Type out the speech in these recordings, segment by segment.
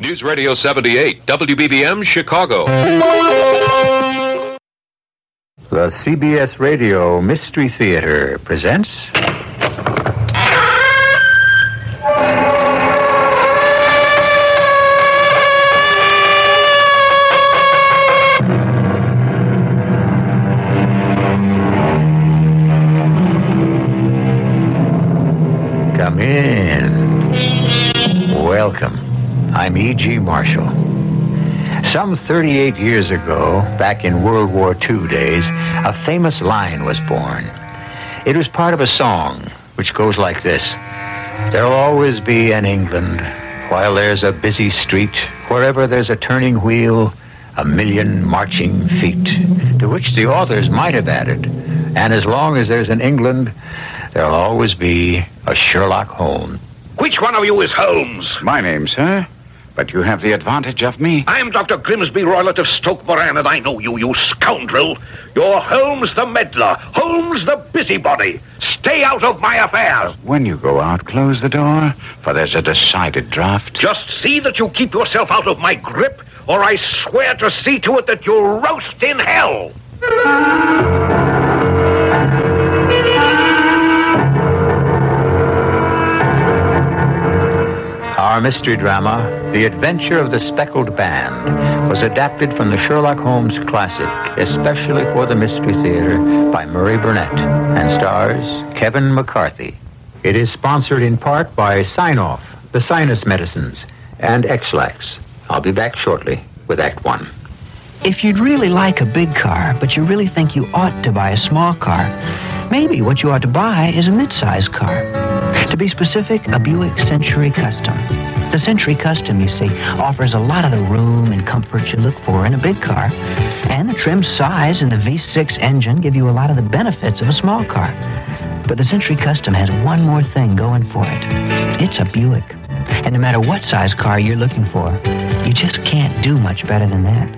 News Radio 78, WBBM, Chicago. The CBS Radio Mystery Theater presents... Come in. Welcome. I'm E.G. Marshall. Some 38 years ago, back in World War II days, a famous line was born. It was part of a song which goes like this. There'll always be an England, while there's a busy street, wherever there's a turning wheel, a million marching feet. To which the authors might have added, and as long as there's an England, there'll always be a Sherlock Holmes. Which one of you is Holmes? My name, sir. But you have the advantage of me. I'm Dr. Grimsby Roylott of Stoke Moran, and I know you, you scoundrel. You're Holmes the meddler, Holmes the busybody. Stay out of my affairs. When you go out, close the door, for there's a decided draft. Just see that you keep yourself out of my grip, or I swear to see to it that you roast in hell. Our mystery drama, The Adventure of the Speckled Band, was adapted from the Sherlock Holmes classic, especially for the Mystery Theater, by Murray Burnett, and stars Kevin McCarthy. It is sponsored in part by Sinoff, the sinus medicines, and X-Lax. I'll be back shortly with Act One. If you'd really like a big car, but you really think you ought to buy a small car, maybe what you ought to buy is a mid-size car. To be specific, a Buick Century Custom. The Century Custom, you see, offers a lot of the room and comfort you look for in a big car. And the trim size and the V6 engine give you a lot of the benefits of a small car. But the Century Custom has one more thing going for it. It's a Buick. And no matter what size car you're looking for, you just can't do much better than that.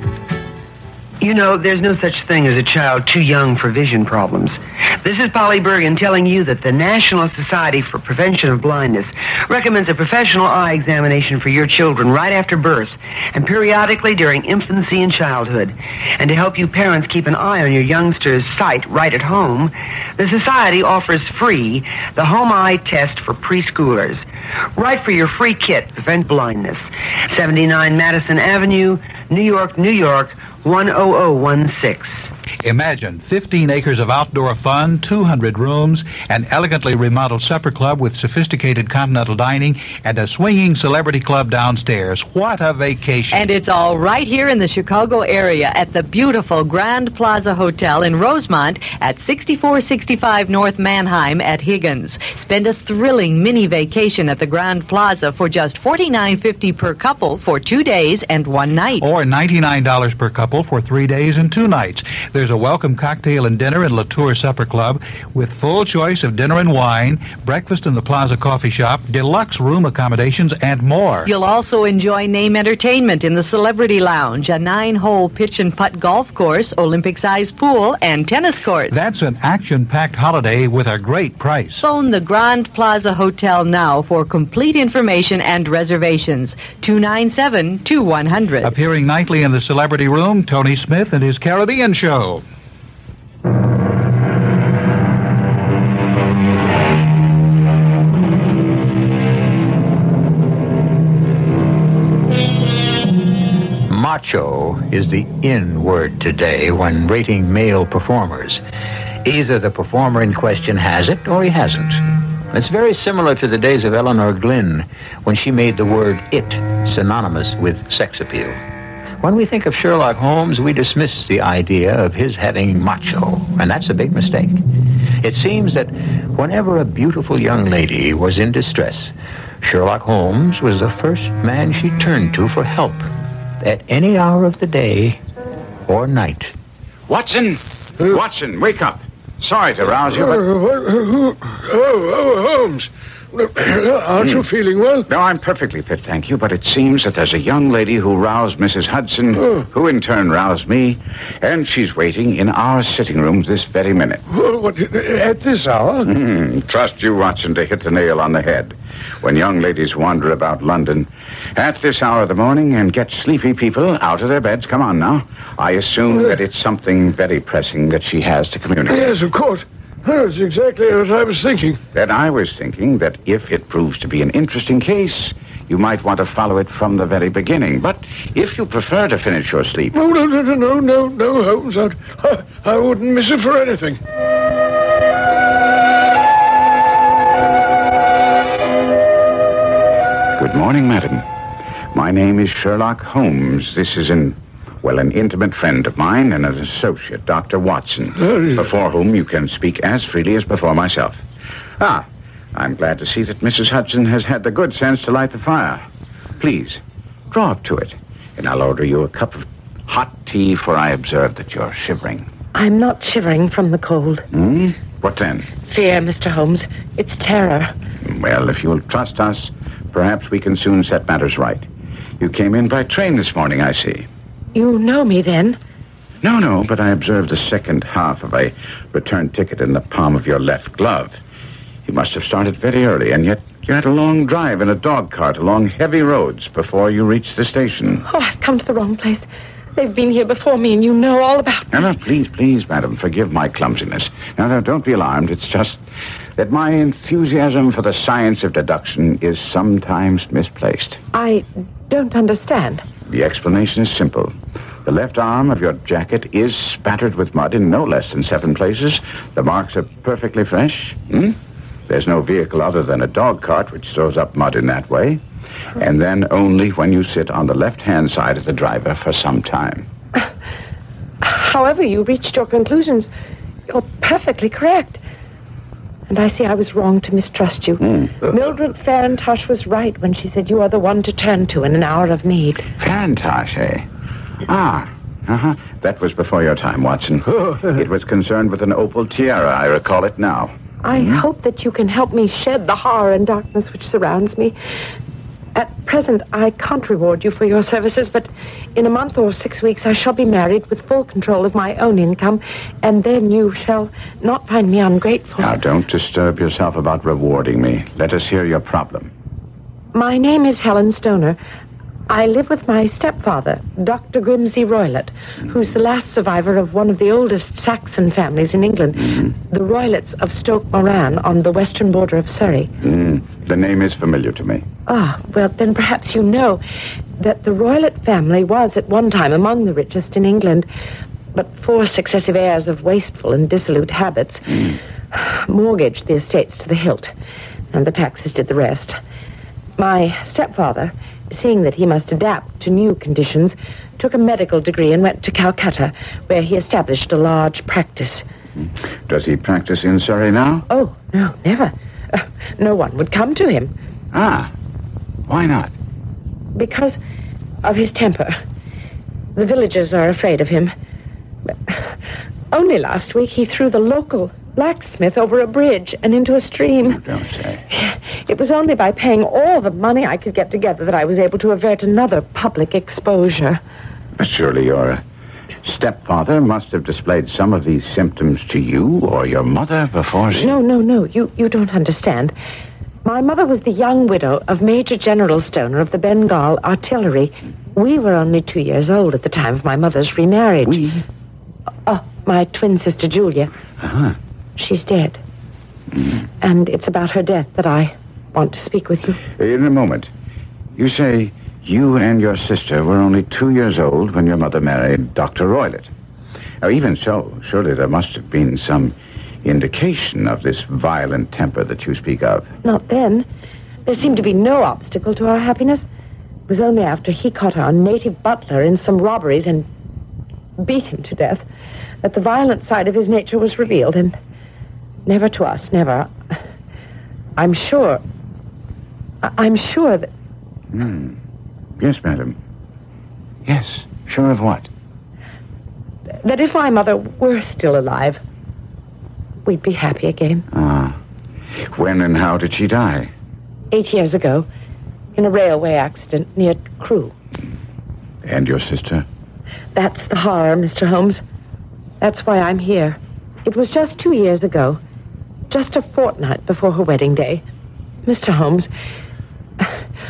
You know, there's no such thing as a child too young for vision problems. This is Polly Bergen telling you that the National Society for Prevention of Blindness recommends a professional eye examination for your children right after birth and periodically during infancy and childhood. And to help you parents keep an eye on your youngsters' sight right at home, the Society offers free the Home Eye Test for preschoolers. Write for your free kit, Prevent Blindness. 79 Madison Avenue, New York, New York, 10016. Imagine 15 acres of outdoor fun, 200 rooms, an elegantly remodeled supper club with sophisticated continental dining, and a swinging celebrity club downstairs. What a vacation. And it's all right here in the Chicago area at the beautiful Grand Plaza Hotel in Rosemont at 6465 North Manheim at Higgins. Spend a thrilling mini vacation at the Grand Plaza for just $49.50 per couple for 2 days and 1 night. Or $99 per couple for 3 days and 2 nights. There's a welcome cocktail and dinner in Latour Supper Club with full choice of dinner and wine, breakfast in the Plaza Coffee Shop, deluxe room accommodations, and more. You'll also enjoy name entertainment in the Celebrity Lounge, a 9-hole pitch and putt golf course, Olympic-sized pool, and tennis court. That's an action-packed holiday with a great price. Phone the Grand Plaza Hotel now for complete information and reservations. 297-2100. Appearing nightly in the Celebrity Room, Tony Smith and his Caribbean Show. Macho is the in word today when rating male performers. Either the performer in question has it or he hasn't. It's very similar to the days of Eleanor Glynn when she made the word it synonymous with sex appeal. When we think of Sherlock Holmes, we dismiss the idea of his having macho, and that's a big mistake. It seems that whenever a beautiful young lady was in distress, Sherlock Holmes was the first man she turned to for help at any hour of the day or night. Watson! Watson, wake up. Sorry to rouse you, but... Holmes. Aren't you feeling well? No, I'm perfectly fit, thank you, but it seems that there's a young lady who roused Mrs. Hudson, who in turn roused me, and she's waiting in our sitting rooms this very minute. What, at this hour? Trust you, Watson, to hit the nail on the head. When young ladies wander about London, At this hour of the morning and get sleepy people out of their beds. Come on now. I assume that it's something very pressing that she has to communicate. Yes, of course. That's exactly what I was thinking. Then I was thinking that if it proves to be an interesting case, you might want to follow it from the very beginning. But if you prefer to finish your sleep... No, Holmes. I wouldn't miss it for anything. Good morning, madam. My name is Sherlock Holmes. This is an intimate friend of mine and an associate, Dr. Watson, before whom you can speak as freely as before myself. I'm glad to see that Mrs. Hudson has had the good sense to light the fire. Please, draw up to it, and I'll order you a cup of hot tea, for I observe that you're shivering. I'm not shivering from the cold. What then? Fear, Mr. Holmes. It's terror. Well, if you'll trust us, perhaps we can soon set matters right. You came in by train this morning, I see. You know me, then? No, but I observed the second half of a return ticket in the palm of your left glove. You must have started very early, and yet you had a long drive in a dog cart along heavy roads before you reached the station. Oh, I've come to the wrong place. They've been here before me, and you know all about it. No, please, madam, forgive my clumsiness. No, don't be alarmed. It's just that my enthusiasm for the science of deduction is sometimes misplaced. I don't understand. The explanation is simple. The left arm of your jacket is spattered with mud in no less than 7 places. The marks are perfectly fresh. There's no vehicle other than a dog cart which throws up mud in that way. And then only when you sit on the left-hand side of the driver for some time. However you reached your conclusions, you're perfectly correct. And I see I was wrong to mistrust you. Mildred Farintosh was right when she said you are the one to turn to in an hour of need. Farintosh, eh? That was before your time, Watson. It was concerned with an opal tiara. I recall it now. I hope that you can help me shed the horror and darkness which surrounds me. At present, I can't reward you for your services, but in a month or 6 weeks, I shall be married with full control of my own income, and then you shall not find me ungrateful. Now, don't disturb yourself about rewarding me. Let us hear your problem. My name is Helen Stoner. I live with my stepfather, Dr. Grimsby Roylott, who's the last survivor of one of the oldest Saxon families in England, the Roylotts of Stoke Moran on the western border of Surrey. The name is familiar to me. Well, then perhaps you know that the Roylott family was at one time among the richest in England, but 4 successive heirs of wasteful and dissolute habits mortgaged the estates to the hilt, and the taxes did the rest. My stepfather, seeing that he must adapt to new conditions, took a medical degree and went to Calcutta, where he established a large practice. Does he practice in Surrey now? Oh, no, never. No one would come to him. Why not? Because of his temper. The villagers are afraid of him. Only last week he threw the local blacksmith over a bridge and into a stream. You don't say. It was only by paying all the money I could get together that I was able to avert another public exposure. But surely your stepfather must have displayed some of these symptoms to you or your mother before she... No. You don't understand. My mother was the young widow of Major General Stoner of the Bengal Artillery. We were only 2 years old at the time of my mother's remarriage. We? My twin sister, Julia. She's dead. And it's about her death that I want to speak with you. In a moment. You say you and your sister were only 2 years old when your mother married Dr. Roylott. Now, even so, surely there must have been some indication of this violent temper that you speak of. Not then. There seemed to be no obstacle to our happiness. It was only after he caught our native butler in some robberies and beat him to death that the violent side of his nature was revealed, and never to us, never. I'm sure that... Yes, madam. Yes, sure of what? That if my mother were still alive, we'd be happy again. When and how did she die? 8 years ago, in a railway accident near Crewe. And your sister? That's the horror, Mr. Holmes. That's why I'm here. It was just 2 years ago, just a fortnight before her wedding day. Mr. Holmes,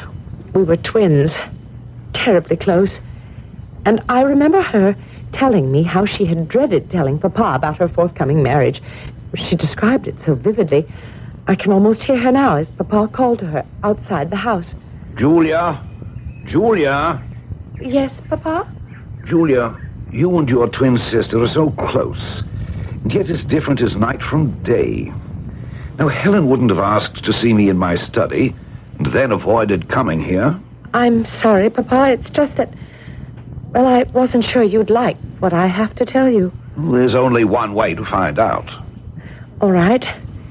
We were twins, terribly close. And I remember her telling me how she had dreaded telling Papa about her forthcoming marriage. She described it so vividly. I can almost hear her now as Papa called to her outside the house. Julia? Julia? Yes, Papa? Julia, you and your twin sister are so close, and yet as different as night from day. Now, Helen wouldn't have asked to see me in my study, and then avoided coming here. I'm sorry, Papa. It's just that, well, I wasn't sure you'd like what I have to tell you. Well, there's only one way to find out. All right.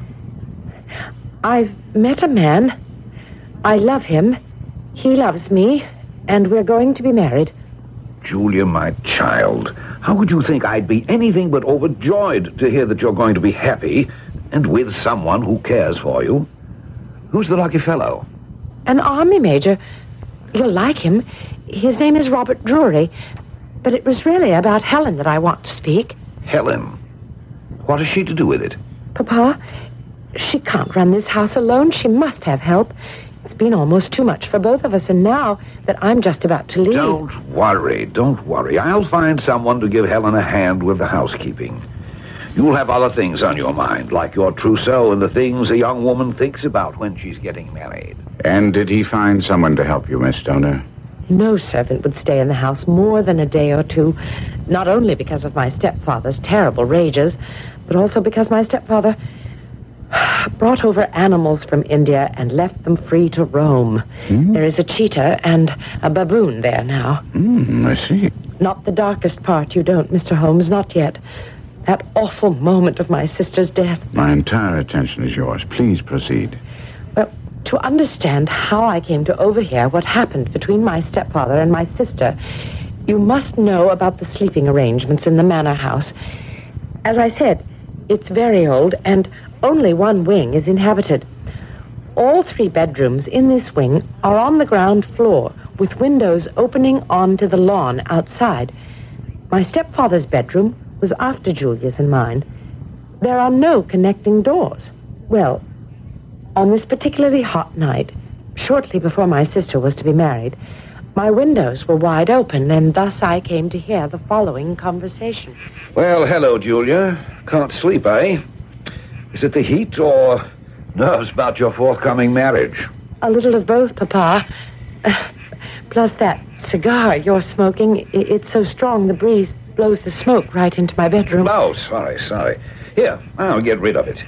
I've met a man. I love him. He loves me, and we're going to be married. Julia, my child, how could you think I'd be anything but overjoyed to hear that you're going to be happy and with someone who cares for you? Who's the lucky fellow? An army major. You'll like him. His name is Robert Drury. But it was really about Helen that I want to speak. Helen? What has she to do with it? Papa, she can't run this house alone. She must have help. It's been almost too much for both of us, and now that I'm just about to leave... Don't worry. I'll find someone to give Helen a hand with the housekeeping. You'll have other things on your mind, like your trousseau and the things a young woman thinks about when she's getting married. And did he find someone to help you, Miss Stoner? No servant would stay in the house more than a day or two, not only because of my stepfather's terrible rages, but also because my stepfather brought over animals from India and left them free to roam. There is a cheetah and a baboon there now. I see. Not the darkest part, you don't, Mr. Holmes, not yet. That awful moment of my sister's death. My entire attention is yours. Please proceed. Well, to understand how I came to overhear what happened between my stepfather and my sister, you must know about the sleeping arrangements in the manor house. As I said, it's very old, and only one wing is inhabited. All 3 bedrooms in this wing are on the ground floor, with windows opening onto the lawn outside. My stepfather's bedroom was after Julia's and mine. There are no connecting doors. Well, on this particularly hot night, shortly before my sister was to be married, my windows were wide open, and thus I came to hear the following conversation. Well, hello, Julia. Can't sleep, eh? Is it the heat or nerves about your forthcoming marriage? A little of both, Papa. Plus that cigar you're smoking. It's so strong the breeze blows the smoke right into my bedroom. Oh, sorry. Here, I'll get rid of it.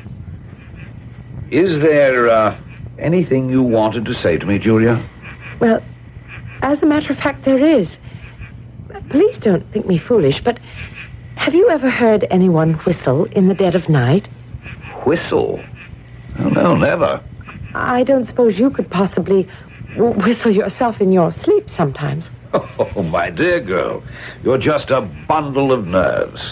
Is there anything you wanted to say to me, Julia? Well, as a matter of fact, there is. Please don't think me foolish, but have you ever heard anyone whistle in the dead of night? Whistle? Oh, no, never. I don't suppose you could possibly whistle yourself in your sleep sometimes. Oh, my dear girl, you're just a bundle of nerves.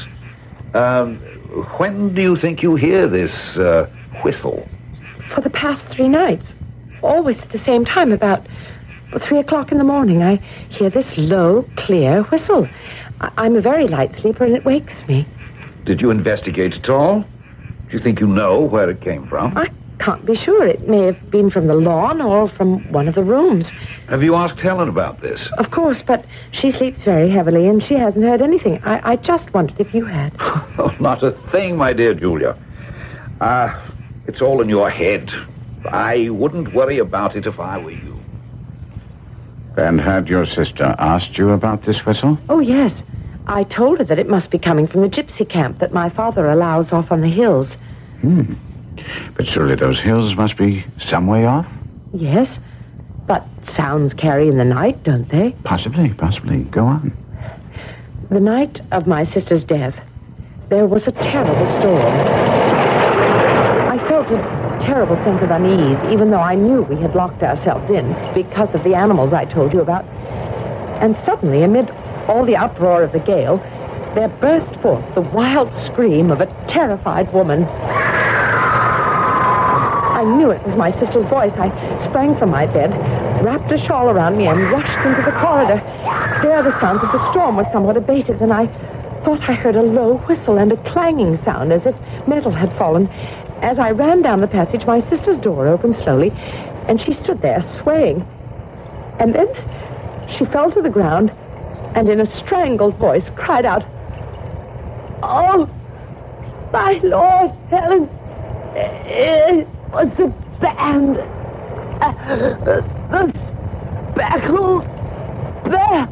When do you think you hear this whistle? For the past 3 nights. Always at the same time, about 3 o'clock in the morning. I hear this low, clear whistle. I'm a very light sleeper, and it wakes me. Did you investigate at all? Do you think you know where it came from? I can't be sure. It may have been from the lawn or from one of the rooms. Have you asked Helen about this? Of course, but she sleeps very heavily, and she hasn't heard anything. I just wondered if you had. Oh, not a thing, my dear Julia. It's all in your head. I wouldn't worry about it if I were you. And had your sister asked you about this whistle? Oh, yes. I told her that it must be coming from the gypsy camp that my father allows off on the hills. But surely those hills must be some way off? Yes, but sounds carry in the night, don't they? Possibly. Go on. The night of my sister's death, there was a terrible storm. I felt a terrible sense of unease, even though I knew we had locked ourselves in because of the animals I told you about. And suddenly, amid all the uproar of the gale, there burst forth the wild scream of a terrified woman. I knew it was my sister's voice. I sprang from my bed, wrapped a shawl around me, and rushed into the corridor. There the sounds of the storm were somewhat abated, and I thought I heard a low whistle and a clanging sound as if metal had fallen. As I ran down the passage, my sister's door opened slowly, and she stood there swaying. And then she fell to the ground and in a strangled voice cried out, "Oh, my Lord, Helen, it was the band. The speckled band."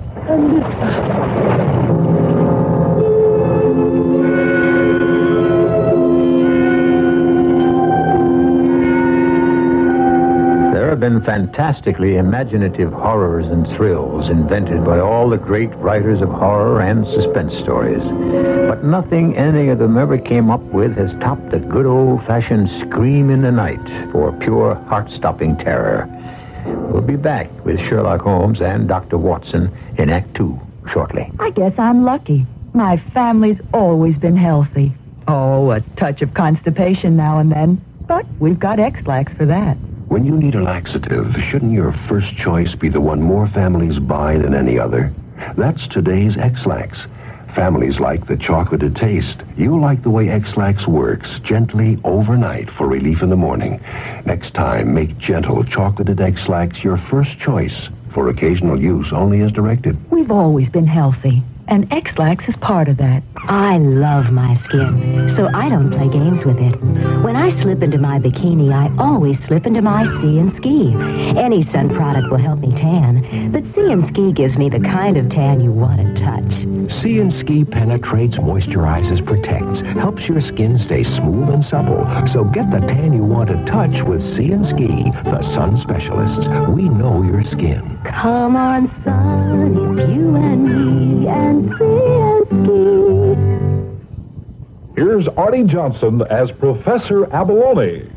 There have been fantastically imaginative horrors and thrills invented by all the great writers of horror and suspense stories. But nothing any of them ever came up with has topped a good old-fashioned scream in the night for pure heart-stopping terror. We'll be back with Sherlock Holmes and Dr. Watson in Act 2 shortly. I guess I'm lucky. My family's always been healthy. Oh, a touch of constipation now and then. But we've got X-Lax for that. When you need a laxative, shouldn't your first choice be the one more families buy than any other? That's today's X-Lax. Families like the chocolated taste. You'll like the way X-Lax works, gently overnight for relief in the morning. Next time, make gentle chocolated X-Lax your first choice. For occasional use only as directed. We've always been healthy, and X-Lax is part of that. I love my skin, so I don't play games with it. When I slip into my bikini, I always slip into my Sea and Ski. Any sun product will help me tan, but Sea and Ski gives me the kind of tan you want to touch. Sea and Ski penetrates, moisturizes, protects, helps your skin stay smooth and supple. So get the tan you want to touch with Sea and Ski, the sun specialists. We know your skin. Come on, sun, it's you and me and Sea and Ski. Here's Artie Johnson as Professor Abalone.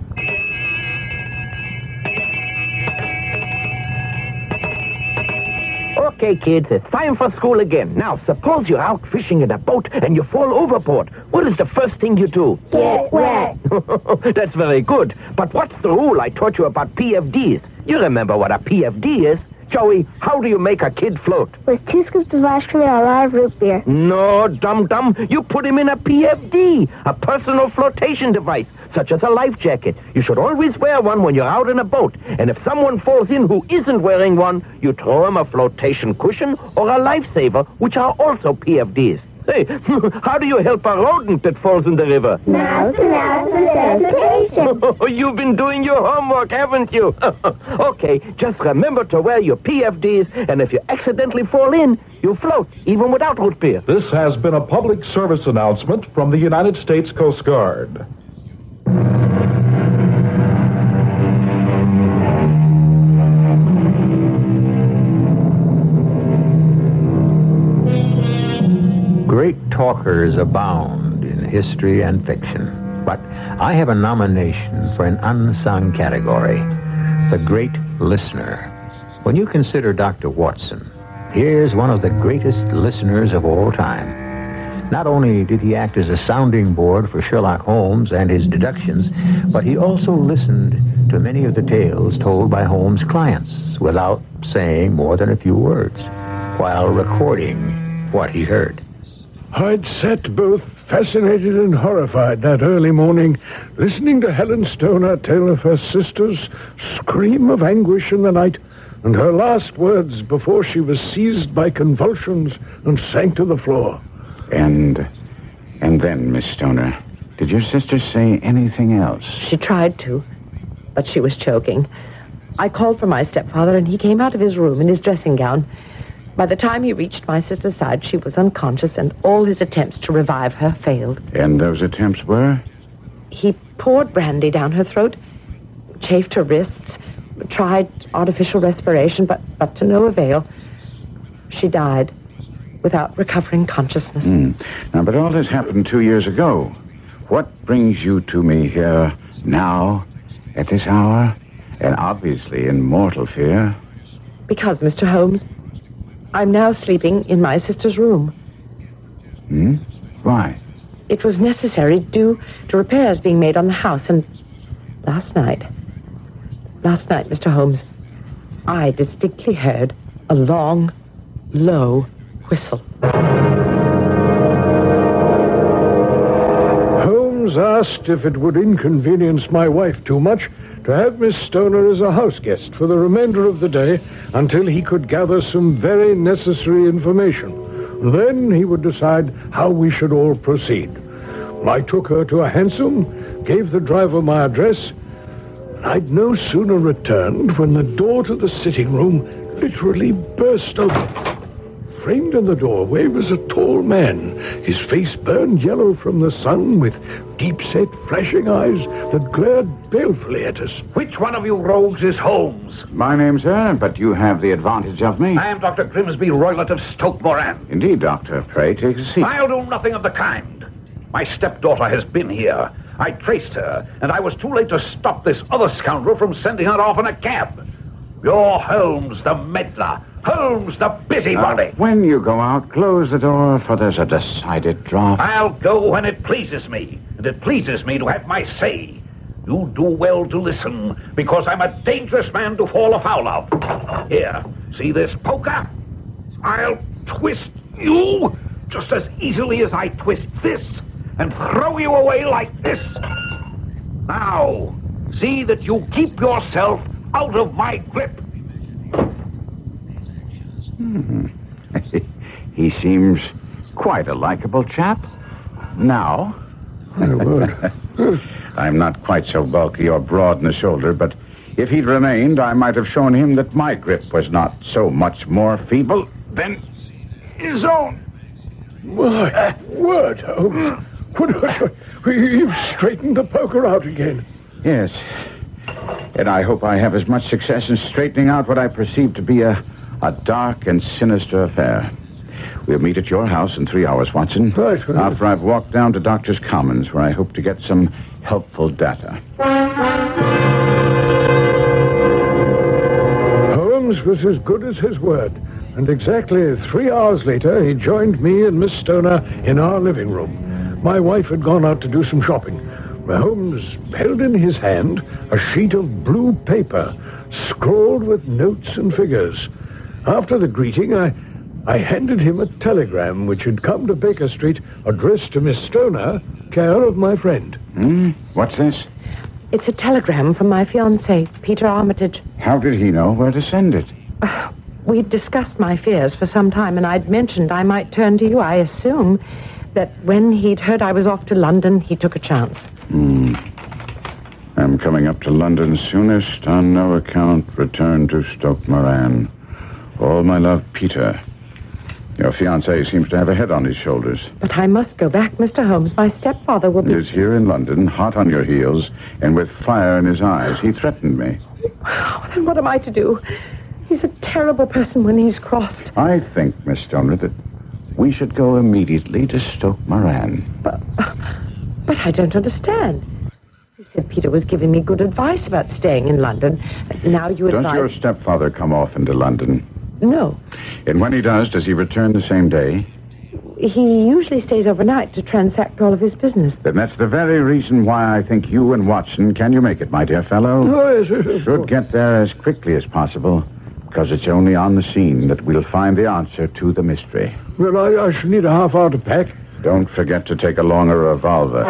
Okay, kids, it's time for school again. Now, suppose you're out fishing in a boat and you fall overboard. What is the first thing you do? Get wet. That's very good. But what's the rule I taught you about PFDs? You remember what a PFD is. Joey, how do you make a kid float? With 2 scoops of ice cream and a lot of root beer. No, dum-dum. You put him in a PFD, a personal flotation device, such as a life jacket. You should always wear one when you're out in a boat. And if someone falls in who isn't wearing one, you throw him a flotation cushion or a lifesaver, which are also PFDs. Hey, how do you help a rodent that falls in the river? Mouth to mouth resuscitation. You've been doing your homework, haven't you? Okay, just remember to wear your PFDs, and if you accidentally fall in, you float, even without root beer. This has been a public service announcement from the United States Coast Guard. Great talkers abound in history and fiction, but I have a nomination for an unsung category, the great listener. When you consider Dr. Watson, here's one of the greatest listeners of all time. Not only did he act as a sounding board for Sherlock Holmes and his deductions, but he also listened to many of the tales told by Holmes' clients without saying more than a few words, while recording what he heard. I'd sat both fascinated and horrified that early morning, listening to Helen Stoner tell of her sister's scream of anguish in the night and her last words before she was seized by convulsions and sank to the floor. And then, Miss Stoner, did your sister say anything else? She tried to, but she was choking. I called for my stepfather, and he came out of his room in his dressing gown. By the time he reached my sister's side, she was unconscious, and all his attempts to revive her failed. And those attempts were? He poured brandy down her throat, chafed her wrists, tried artificial respiration, but to no avail. She died without recovering consciousness. Now, but all this happened 2 years ago. What brings you to me here now, at this hour, and obviously in mortal fear? Because, Mr. Holmes, I'm now sleeping in my sister's room. Why? It was necessary due to repairs being made on the house, and last night, Mr. Holmes, I distinctly heard a long, low whistle. Holmes asked if it would inconvenience my wife too much to have Miss Stoner as a house guest for the remainder of the day until he could gather some very necessary information. Then he would decide how we should all proceed. I took her to a hansom, gave the driver my address, and I'd no sooner returned when the door to the sitting room literally burst open. Framed in the doorway was a tall man, his face burned yellow from the sun, with deep-set, flashing eyes that glared balefully at us. Which one of you rogues is Holmes? My name, sir, but you have the advantage of me. I am Dr. Grimsby Roylott of Stoke Moran. Indeed, Doctor. Pray take a seat. I'll do nothing of the kind. My stepdaughter has been here. I traced her, and I was too late to stop this other scoundrel from sending her off in a cab. You're Holmes, the meddler. Holmes, the busybody. When you go out, close the door, for there's a decided draught. I'll go when it pleases me, and it pleases me to have my say. You do well to listen, because I'm a dangerous man to fall afoul of. Here, see this poker? I'll twist you just as easily as I twist this, and throw you away like this. Now, see that you keep yourself out of my grip. He seems quite a likable chap. Now. I'm not quite so bulky or broad in the shoulder, but if he'd remained, I might have shown him that my grip was not so much more feeble than his own. My word, Holmes. You've straightened the poker out again. Yes. And I hope I have as much success in straightening out what I perceive to be a dark and sinister affair. We'll meet at your house in 3 hours, Watson. Right. After I've walked down to Doctor's Commons, where I hope to get some helpful data. Holmes was as good as his word, and exactly 3 hours later, he joined me and Miss Stoner in our living room. My wife had gone out to do some shopping. Holmes held in his hand a sheet of blue paper, scrawled with notes and figures. After the greeting, I handed him a telegram which had come to Baker Street, addressed to Miss Stoner, care of my friend. What's this? It's a telegram from my fiancé, Peter Armitage. How did he know where to send it? We'd discussed my fears for some time, and I'd mentioned I might turn to you. I assume that when he'd heard I was off to London, he took a chance. I'm coming up to London soonest. On no account return to Stoke Moran. All my love, Peter. Your fiancé seems to have a head on his shoulders. But I must go back, Mr. Holmes. My stepfather will be... He is here in London, hot on your heels, and with fire in his eyes. He threatened me. Oh, then what am I to do? He's a terrible person when he's crossed. I think, Miss Stoner, that we should go immediately to Stoke Moran. But I don't understand. He said Peter was giving me good advice about staying in London. Now you advise... Don't your stepfather come often to London? No. And when he does he return the same day? He usually stays overnight to transact all of his business. Then that's the very reason why I think you and Watson, can you make it, my dear fellow? Oh, yes. Should get there as quickly as possible, because it's only on the scene that we'll find the answer to the mystery. Well, I shall need a half hour to pack. Don't forget to take along a revolver.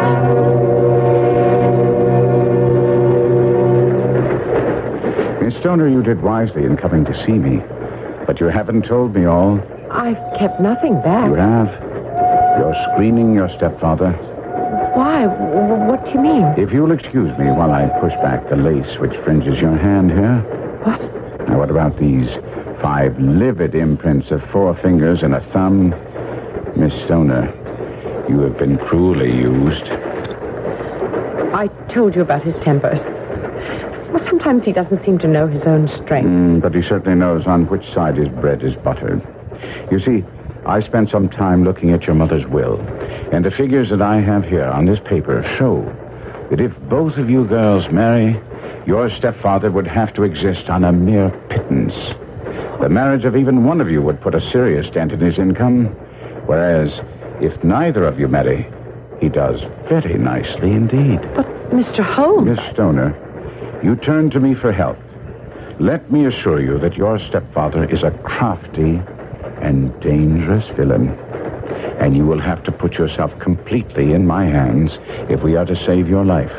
Miss Stoner, you did wisely in coming to see me. But you haven't told me all. I've kept nothing back. You have. You're screening your stepfather. Why? What do you mean? If you'll excuse me while I push back the lace which fringes your hand here. What? Now, what about these 5 livid imprints of 4 fingers and a thumb? Miss Stoner, you have been cruelly used. I told you about his temper. Well, sometimes he doesn't seem to know his own strength. But he certainly knows on which side his bread is buttered. You see, I spent some time looking at your mother's will, and the figures that I have here on this paper show that if both of you girls marry, your stepfather would have to exist on a mere pittance. The marriage of even one of you would put a serious dent in his income, whereas if neither of you marry, he does very nicely indeed. But, Mr. Holmes... Miss Stoner, you turn to me for help. Let me assure you that your stepfather is a crafty and dangerous villain. And you will have to put yourself completely in my hands if we are to save your life.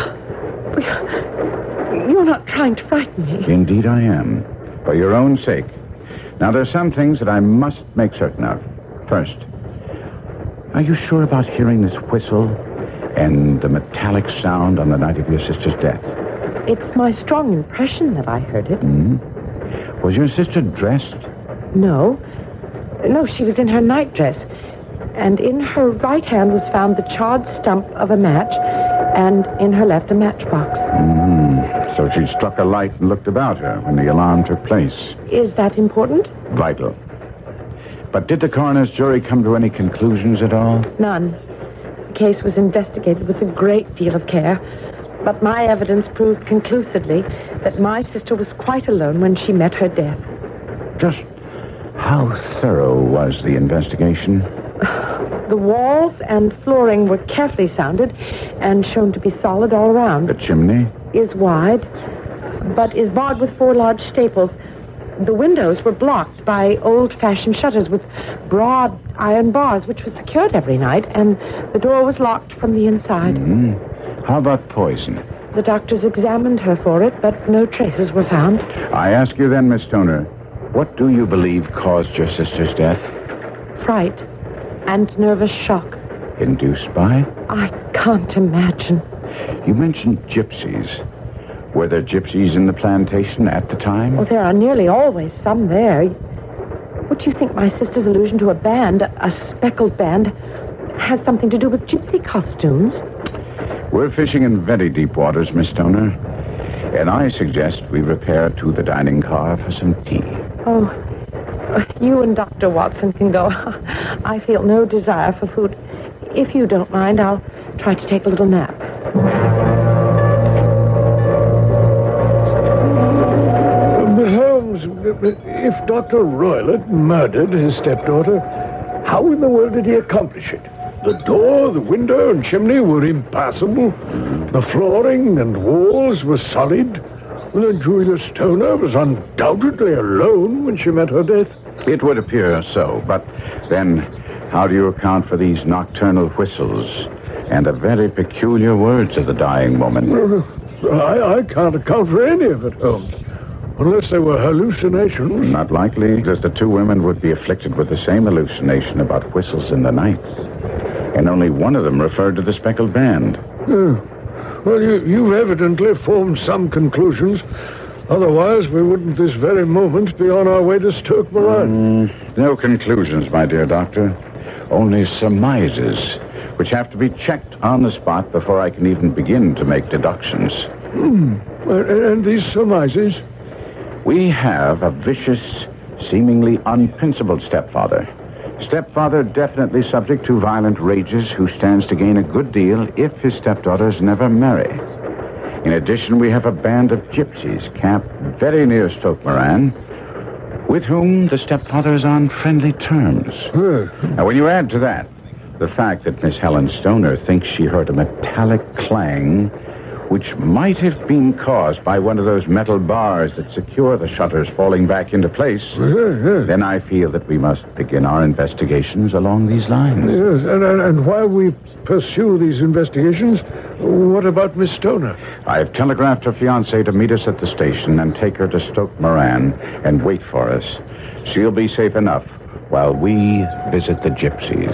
You're not trying to frighten me. Indeed I am. For your own sake. Now, there's some things that I must make certain of. First, are you sure about hearing this whistle and the metallic sound on the night of your sister's death? It's my strong impression that I heard it. Mm-hmm. Was your sister dressed? No. No, she was in her nightdress. And in her right hand was found the charred stump of a match, and in her left a matchbox. So she struck a light and looked about her when the alarm took place. Is that important? Vital. But did the coroner's jury come to any conclusions at all? None. The case was investigated with a great deal of care, but my evidence proved conclusively that my sister was quite alone when she met her death. Just how thorough was the investigation? The walls and flooring were carefully sounded and shown to be solid all around. The chimney? Is wide, but is barred with 4 large staples. The windows were blocked by old-fashioned shutters with broad iron bars, which were secured every night, and the door was locked from the inside. How about poison? The doctors examined her for it, but no traces were found. I ask you then, Miss Stoner, what do you believe caused your sister's death? Fright and nervous shock. Induced by? I can't imagine. You mentioned gypsies. Were there gypsies in the plantation at the time? Well, there are nearly always some there. What do you think my sister's allusion to a band, a speckled band, has something to do with gypsy costumes? We're fishing in very deep waters, Miss Stoner. And I suggest we repair to the dining car for some tea. Oh, you and Dr. Watson can go. I feel no desire for food. If you don't mind, I'll try to take a little nap. Holmes, if Dr. Roylott murdered his stepdaughter, how in the world did he accomplish it? The door, the window, and chimney were impassable. The flooring and walls were solid. Then Julia Stoner was undoubtedly alone when she met her death. It would appear so, but then how do you account for these nocturnal whistles and the very peculiar words of the dying woman? I can't account for any of it, Holmes. Unless they were hallucinations. Not likely, because the 2 women would be afflicted with the same hallucination about whistles in the night. And only one of them referred to the speckled band. Well, you've evidently formed some conclusions. Otherwise, we wouldn't this very moment be on our way to Stoke Moran. No conclusions, my dear doctor. Only surmises, which have to be checked on the spot before I can even begin to make deductions. And these surmises? We have a vicious, seemingly unprincipled stepfather. Stepfather definitely subject to violent rages who stands to gain a good deal if his stepdaughters never marry. In addition, we have a band of gypsies camped very near Stoke Moran, with whom the stepfather is on friendly terms. Now, when you add to that the fact that Miss Helen Stoner thinks she heard a metallic clang, which might have been caused by one of those metal bars that secure the shutters falling back into place, then I feel that we must begin our investigations along these lines. Yes, and while we pursue these investigations, what about Miss Stoner? I've telegraphed her fiancé to meet us at the station and take her to Stoke Moran and wait for us. She'll be safe enough while we visit the gypsies.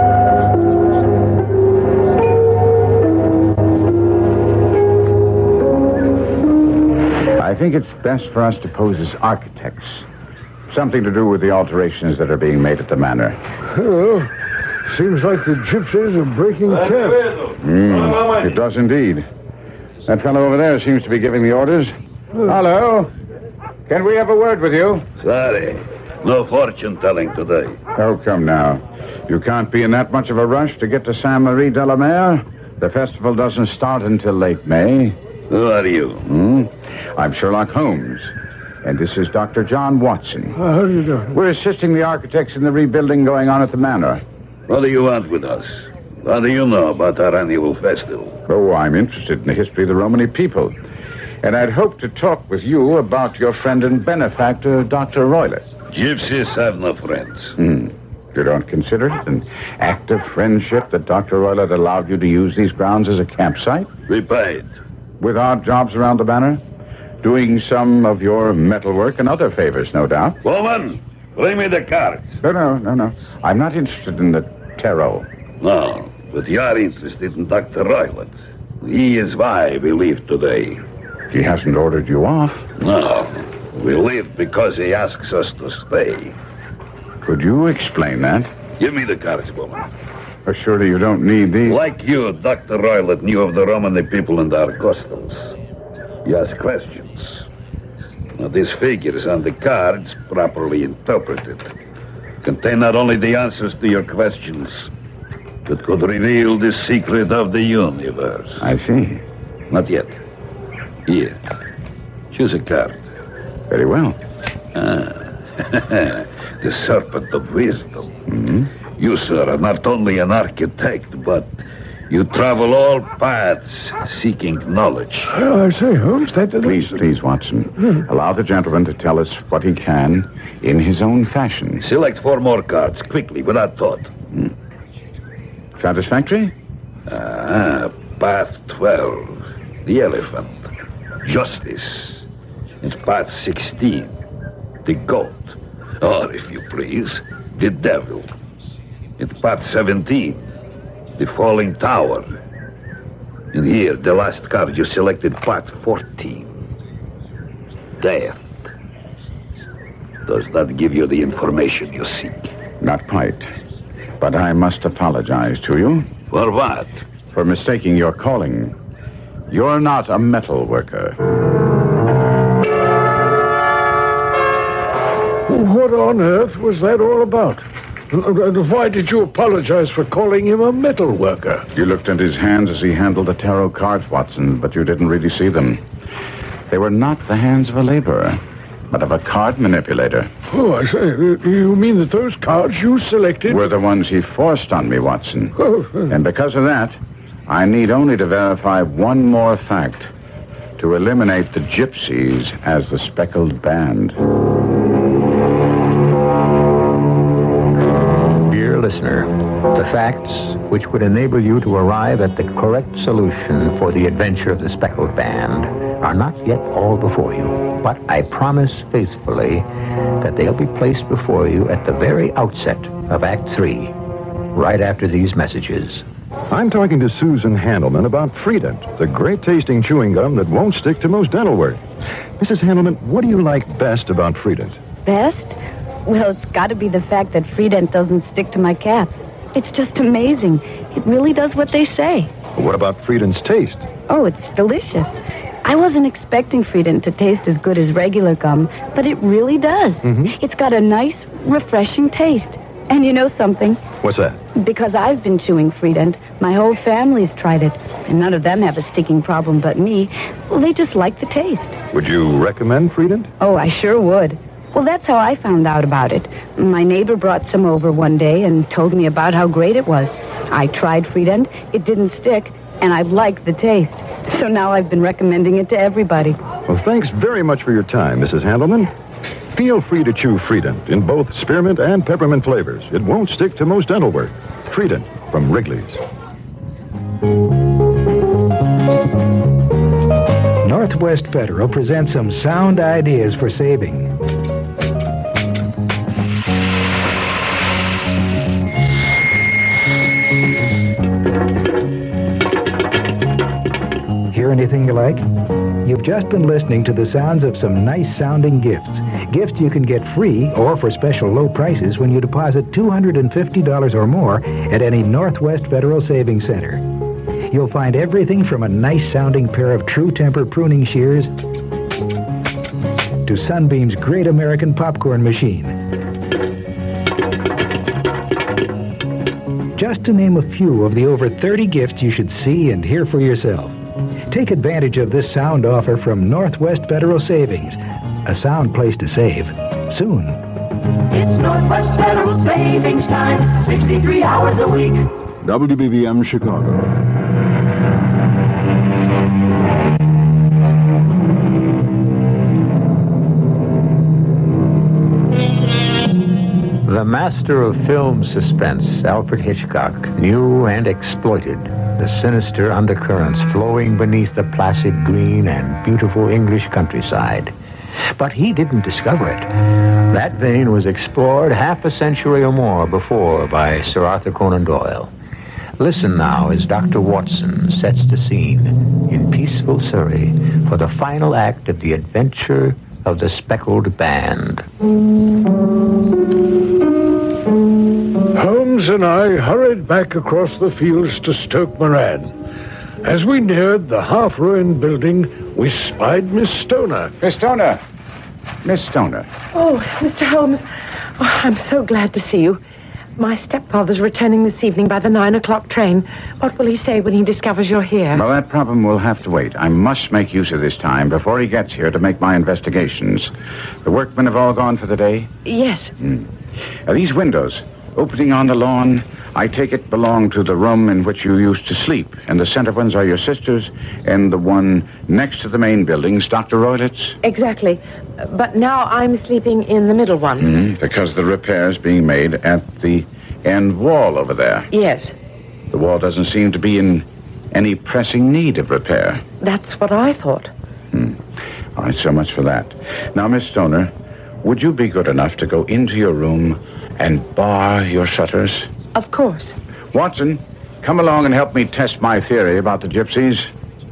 I think it's best for us to pose as architects. Something to do with the alterations that are being made at the manor. Well, seems like the gypsies are breaking camp. It does indeed. That fellow over there seems to be giving the orders. Hello. Can we have a word with you? Sorry. No fortune-telling today. Oh, come now. You can't be in that much of a rush to get to Saint-Marie-de-la-Mer. The festival doesn't start until late May. Who are you? I'm Sherlock Holmes. And this is Dr. John Watson. How do you do? We're assisting the architects in the rebuilding going on at the manor. What do you want with us? What do you know about our annual festival? Oh, I'm interested in the history of the Romany people. And I'd hoped to talk with you about your friend and benefactor, Dr. Roylott. Gypsies have no friends. You don't consider it an act of friendship that Dr. Roylott allowed you to use these grounds as a campsite? We paid. With odd jobs around the banner? Doing some of your metalwork and other favors, no doubt. Woman, bring me the cards. No. I'm not interested in the tarot. No, but you are interested in Dr. Roylott. He is why we leave today. He hasn't ordered you off. No, we leave because he asks us to stay. Could you explain that? Give me the cards, woman. Surely you don't need these. Like you, Dr. Roylott knew of the Romany people and our customs. He asked questions. Now, these figures on the cards, properly interpreted, contain not only the answers to your questions, but could reveal the secret of the universe. I see. Not yet. Here. Choose a card. Very well. The Serpent of Wisdom. Mm-hmm. You, sir, are not only an architect, but you travel all paths seeking knowledge. I say, Holmes, that... Please, Watson. Allow the gentleman to tell us what he can in his own fashion. Select 4 more cards, quickly, without thought. Satisfactory? Path 12. The elephant. Justice. And path 16. The goat. Or, if you please, the devil. And path 17. The falling tower. And here, the last card you selected, path 14. Death. Does that give you the information you seek? Not quite. But I must apologize to you. For what? For mistaking your calling. You're not a metal worker. What on earth was that all about? And why did you apologize for calling him a metal worker? You looked at his hands as he handled the tarot cards, Watson, but you didn't really see them. They were not the hands of a laborer, but of a card manipulator. Oh, I say, you mean that those cards you selected... were the ones he forced on me, Watson. Oh. And because of that, I need only to verify one more fact to eliminate the gypsies as the speckled band. Dear listener, the facts which would enable you to arrive at the correct solution for the adventure of the speckled band are not yet all before you, but I promise faithfully that they'll be placed before you at the very outset of Act 3, right after these messages. I'm talking to Susan Handelman about Freedent, the great-tasting chewing gum that won't stick to most dental work. Mrs. Handelman, what do you like best about Freedent? Best? Well, it's got to be the fact that Freedent doesn't stick to my caps. It's just amazing. It really does what they say. What about Freedent's taste? Oh, it's delicious. I wasn't expecting Freedent to taste as good as regular gum, but it really does. Mm-hmm. It's got a nice, refreshing taste. And you know something? What's that? Because I've been chewing Freedent, my whole family's tried it, and none of them have a sticking problem but me. Well, they just like the taste. Would you recommend Freedent? Oh, I sure would. Well, that's how I found out about it. My neighbor brought some over one day and told me about how great it was. I tried Freedent, it didn't stick, and I liked the taste. So now I've been recommending it to everybody. Well, thanks very much for your time, Mrs. Handelman. Feel free to chew Freedent in both spearmint and peppermint flavors. It won't stick to most dental work. Freedent from Wrigley's. Northwest Federal presents some sound ideas for saving. Hear anything you like? You've just been listening to the sounds of some nice-sounding gifts. Gifts you can get free or for special low prices when you deposit $250 or more at any Northwest Federal Savings Center. You'll find everything from a nice-sounding pair of True Temper pruning shears to Sunbeam's Great American Popcorn Machine. Just to name a few of the over 30 gifts you should see and hear for yourself. Take advantage of this sound offer from Northwest Federal Savings. A sound place to save. Soon. It's Northwest Federal Savings Time, 63 hours a week. WBBM Chicago. The The master of film suspense, Alfred Hitchcock, knew and exploited the sinister undercurrents flowing beneath the placid green and beautiful English countryside. But he didn't discover it. That vein was explored half a century or more before by Sir Arthur Conan Doyle. Listen now as Dr. Watson sets the scene in peaceful Surrey for the final act of the adventure of the Speckled Band. Holmes and I hurried back across the fields to Stoke Moran. As we neared the half-ruined building, we spied Miss Stoner. Miss Stoner! Miss Stoner. Oh, Mr. Holmes. Oh, I'm so glad to see you. My stepfather's returning this evening by the 9 o'clock train. What will he say when he discovers you're here? Well, that problem will have to wait. I must make use of this time before he gets here to make my investigations. The workmen have all gone for the day? Yes. These windows opening on the lawn, I take it belong to the room in which you used to sleep. And the center ones are your sister's, and the one next to the main building's Dr. Roylett's? Exactly. But now I'm sleeping in the middle one. Because the repair's being made at the end wall over there. Yes. The wall doesn't seem to be in any pressing need of repair. That's what I thought. All right, so much for that. Now, Miss Stoner, would you be good enough to go into your room and bar your shutters? Of course. Watson, come along and help me test my theory about the gypsies.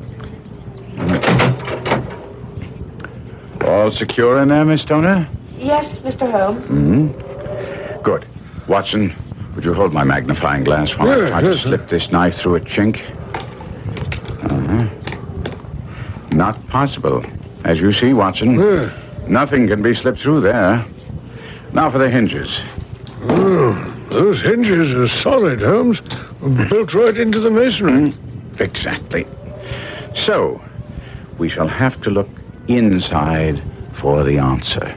All secure in there, Miss Stoner? Yes, Mr. Holmes. Good. Watson, would you hold my magnifying glass while I try to slip this knife through a chink? Not possible. As you see, Watson, nothing can be slipped through there. Now for the hinges. Those hinges are solid, Holmes. Built right into the masonry. Exactly. So, we shall have to look inside for the answer.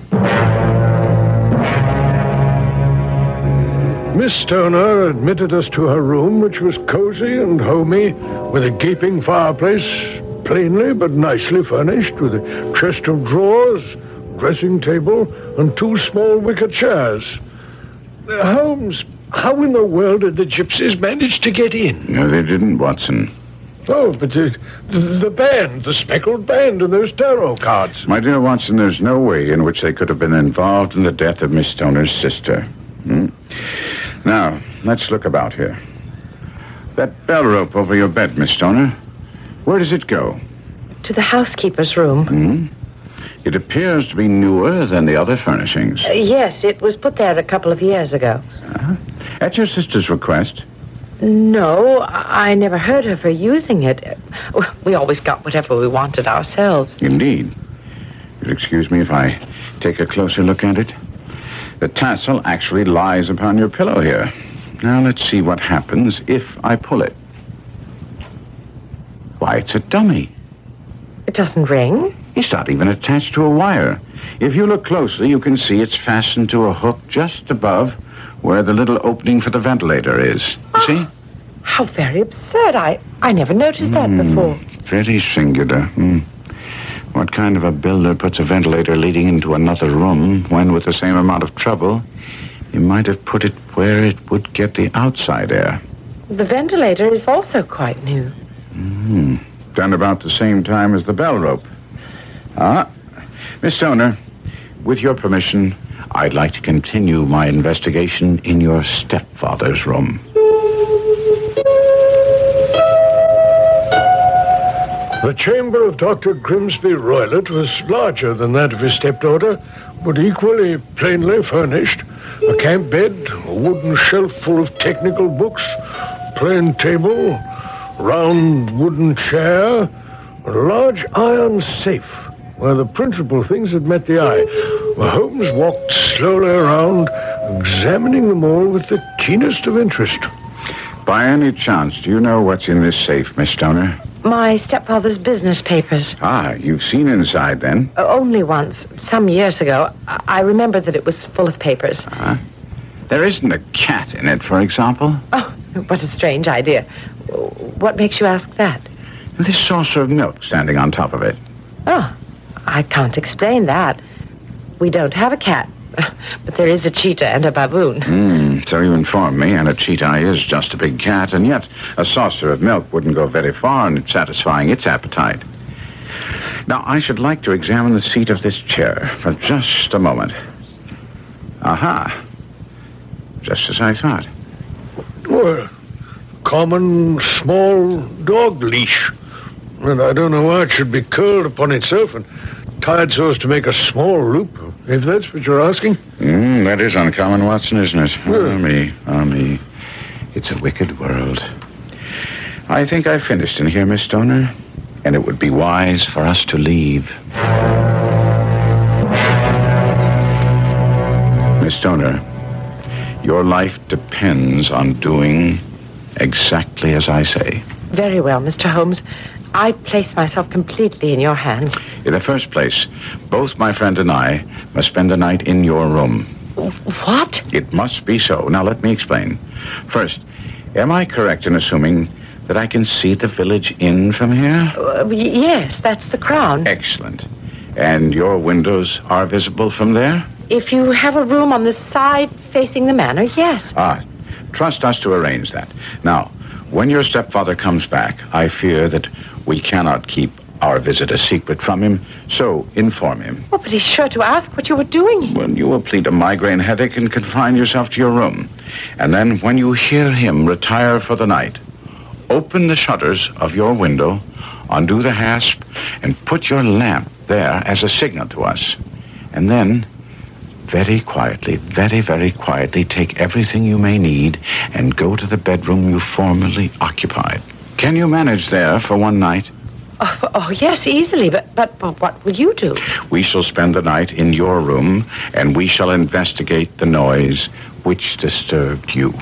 Miss Stoner admitted us to her room, which was cozy and homey, with a gaping fireplace, plainly but nicely furnished, with a chest of drawers, dressing table, and 2 small wicker chairs. Holmes, how in the world did the gypsies manage to get in? No, they didn't, Watson. Oh, but the band, the Speckled Band, and those tarot cards. My dear Watson, there's no way in which they could have been involved in the death of Miss Stoner's sister. Now, let's look about here. That bell rope over your bed, Miss Stoner, where does it go? To the housekeeper's room. It appears to be newer than the other furnishings. Yes, it was put there a couple of years ago. At your sister's request? No, I never heard of her using it. We always got whatever we wanted ourselves. Indeed. You'll excuse me if I take a closer look at it. The tassel actually lies upon your pillow here. Now let's see what happens if I pull it. Why, it's a dummy. It doesn't ring? It's not even attached to a wire. If you look closely, you can see it's fastened to a hook just above where the little opening for the ventilator is. See? How very absurd. I never noticed that before. Very singular. What kind of a builder puts a ventilator leading into another room when, with the same amount of trouble, he might have put it where it would get the outside air? The ventilator is also quite new. Done about the same time as the bell rope. Miss Stoner, with your permission, I'd like to continue my investigation in your stepfather's room. The chamber of Dr. Grimsby Roylott was larger than that of his stepdaughter, but equally plainly furnished. A camp bed, a wooden shelf full of technical books, plain table, round wooden chair, a large iron safe, where the principal things had met the eye. Holmes walked slowly around, examining them all with the keenest of interest. By any chance, do you know what's in this safe, Miss Stoner? My stepfather's business papers. You've seen inside, then? Only once, some years ago. I remember that it was full of papers. There isn't a cat in it, for example? Oh, what a strange idea. What makes you ask that? This saucer of milk standing on top of it. Oh, I can't explain that. We don't have a cat. But there is a cheetah and a baboon. So you inform me, and a cheetah is just a big cat, and yet a saucer of milk wouldn't go very far in satisfying its appetite. Now, I should like to examine the seat of this chair for just a moment. Aha. Just as I thought. Well, common small dog leash. And I don't know why it should be curled upon itself and tied so as to make a small loop, if that's what you're asking. That is uncommon, Watson, isn't it? Oh, me. It's a wicked world. I think I've finished in here, Miss Stoner, and it would be wise for us to leave. Miss Stoner, your life depends on doing exactly as I say. Very well, Mr. Holmes. I place myself completely in your hands. In the first place, both my friend and I must spend the night in your room. What? It must be so. Now, let me explain. First, am I correct in assuming that I can see the village inn from here? Yes, that's the Crown. Excellent. And your windows are visible from there? If you have a room on the side facing the manor, yes. Trust us to arrange that. Now, when your stepfather comes back, I fear that we cannot keep our visit a secret from him, so inform him. Oh, but he's sure to ask what you were doing. Well, you will plead a migraine headache and confine yourself to your room. And then, when you hear him retire for the night, open the shutters of your window, undo the hasp, and put your lamp there as a signal to us. And then, very quietly, very, very quietly, take everything you may need and go to the bedroom you formerly occupied. Can you manage there for one night? Oh, yes, easily, but what will you do? We shall spend the night in your room, and we shall investigate the noise which disturbed you.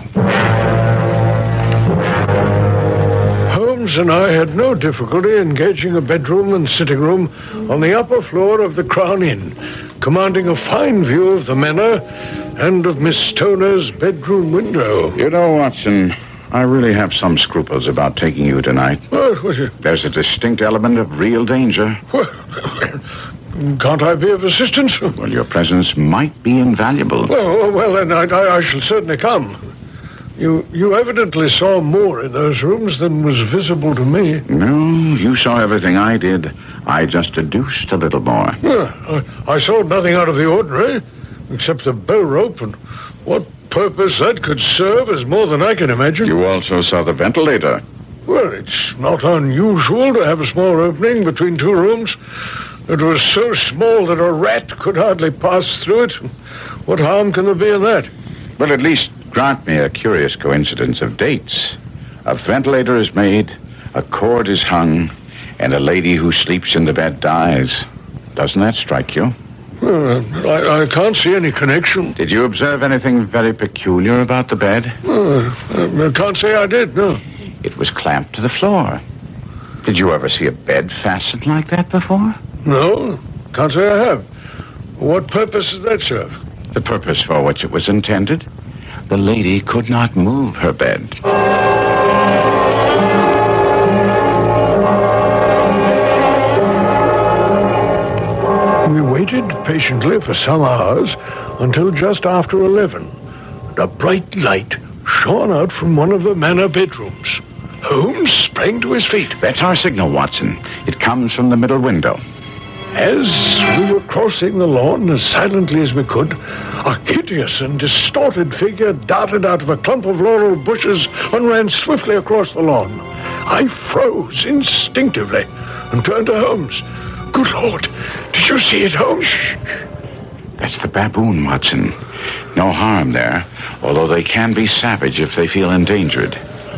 Holmes and I had no difficulty engaging a bedroom and sitting room on the upper floor of the Crown Inn, commanding a fine view of the manor and of Miss Stoner's bedroom window. You know, Watson, I really have some scruples about taking you tonight. There's a distinct element of real danger. Well, can't I be of assistance? Well, your presence might be invaluable. Well, then I shall certainly come. You evidently saw more in those rooms than was visible to me. No, you saw everything I did. I just deduced a little more. I saw nothing out of the ordinary, except the bell rope, and what purpose that could serve is more than I can imagine. You also saw the ventilator. Well, it's not unusual to have a small opening between two rooms. It was so small that a rat could hardly pass through it. What harm can there be in that? Well, at least grant me a curious coincidence of dates. A ventilator is made, a cord is hung, and a lady who sleeps in the bed dies. Doesn't that strike you? I can't see any connection. Did you observe anything very peculiar about the bed? I can't say I did, no. It was clamped to the floor. Did you ever see a bed fastened like that before? No, can't say I have. What purpose does that serve? The purpose for which it was intended. The lady could not move her bed. We waited patiently for some hours until just after 11. And a bright light shone out from one of the manor bedrooms. Holmes sprang to his feet. That's our signal, Watson. It comes from the middle window. As we were crossing the lawn as silently as we could, a hideous and distorted figure darted out of a clump of laurel bushes and ran swiftly across the lawn. I froze instinctively and turned to Holmes. Good Lord, did you see it, Holmes? Shh. That's the baboon, Watson. No harm there, although they can be savage if they feel endangered.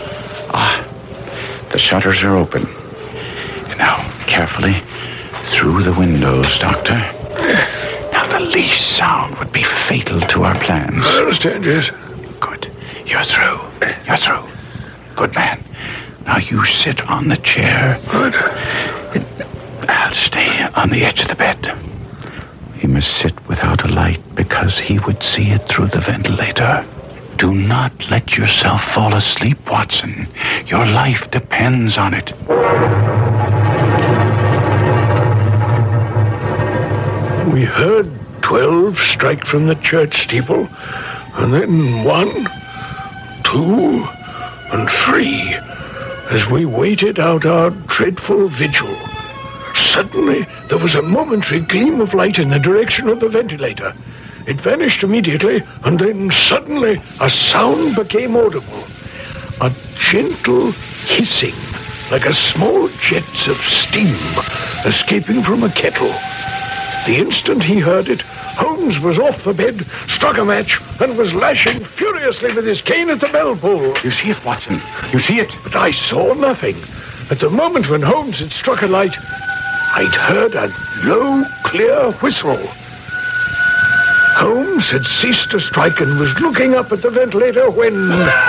The shutters are open. And now, carefully, through the windows, Doctor. Now, the least sound would be fatal to our plans. I understand, yes. Good. You're through. You're through. Good man. Now, you sit on the chair. Good. I'll stay on the edge of the bed. He must sit without a light because he would see it through the ventilator. Do not let yourself fall asleep, Watson. Your life depends on it. We heard 12 strike from the church steeple, and then 1, 2, and 3, as we waited out our dreadful vigil. Suddenly, there was a momentary gleam of light in the direction of the ventilator. It vanished immediately, and then suddenly a sound became audible. A gentle hissing, like a small jets of steam escaping from a kettle. The instant he heard it, Holmes was off the bed, struck a match, and was lashing furiously with his cane at the bell pull. You see it, Watson? You see it? But I saw nothing. At the moment when Holmes had struck a light, I'd heard a low, clear whistle. Holmes had ceased to strike and was looking up at the ventilator when...